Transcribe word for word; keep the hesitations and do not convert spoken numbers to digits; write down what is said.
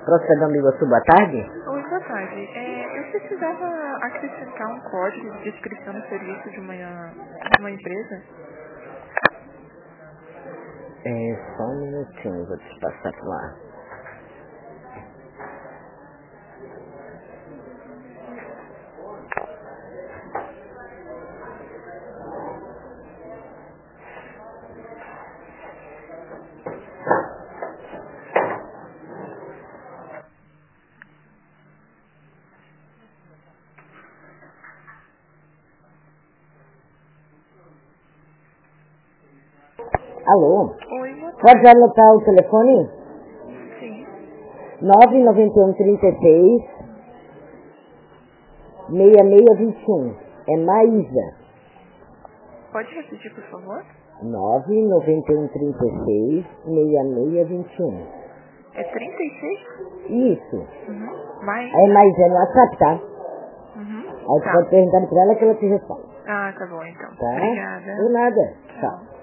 Próxima amigo, boa tarde. Oi, boa tarde. É, eu precisava acrescentar um código de inscrição no serviço de uma, de uma empresa. É, só um minutinho, vou te passar por lá. Alô? Oi, boa tarde. Pode anotar o telefone? Sim. nove nove um, trinta e seis, seis seis dois um. É Maísa. Pode repetir, por favor? nove nove um, trinta e seis, seis seis dois um. É trinta e seis? Isso. Uhum. Mais? Aí Maísa é no WhatsApp, tá? Uhum. Aí você Tá. pode perguntar pra ela que ela te responde. Ah, tá bom, então. Tá? Obrigada. Por nada. Tchau. Tchau.